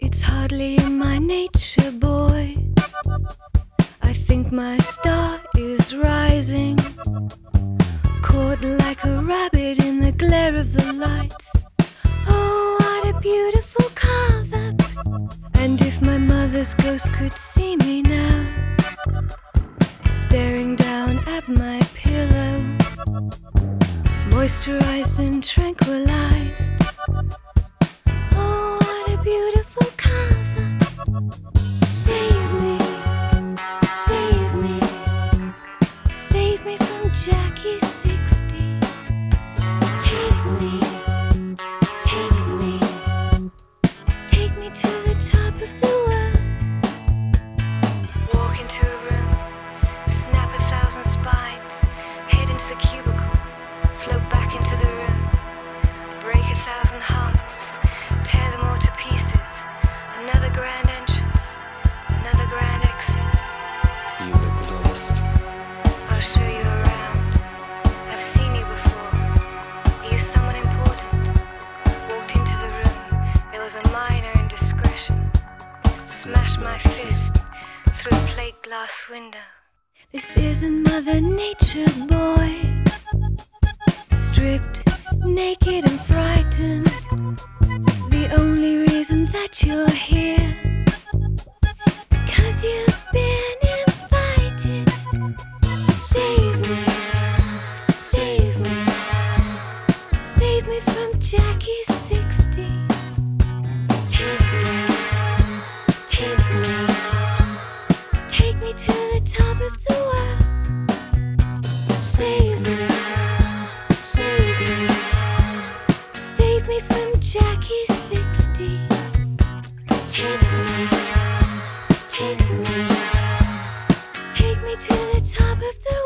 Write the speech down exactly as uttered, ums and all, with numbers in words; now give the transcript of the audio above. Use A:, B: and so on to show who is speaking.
A: It's hardly in my nature, boy. I think my star is rising, caught like a rabbit in the glare of the lights. Oh, what a beautiful carve-up. And if my mother's ghost could see me now, staring down at my pillow, moisturized and tranquilized. Oh, what a beautiful carve-up. Save me, save me, save me from Jackie sixty. Take me, take me, take me to the top of the world. Walk into a room, snap a thousand spines, head into the cubicle, float back into the room, break a thousand hearts, tear them all to pieces. Another grand entrance, another grand exit.
B: You look lost.
A: I'll show you around. I've seen you before. Are you someone important? Walked into the room, there was a minor indiscretion. Smashed my fist through a plate glass window. This isn't Mother Nature, boy. Stripped, naked and frightened. The only reason that you're here is because you've been invited. Save me, save me, save me from Jackie sixty. Take me, take me, take me to the top of the world. Save me, save me, save me from Jackie sixty. Take me, take me, take me to the top of the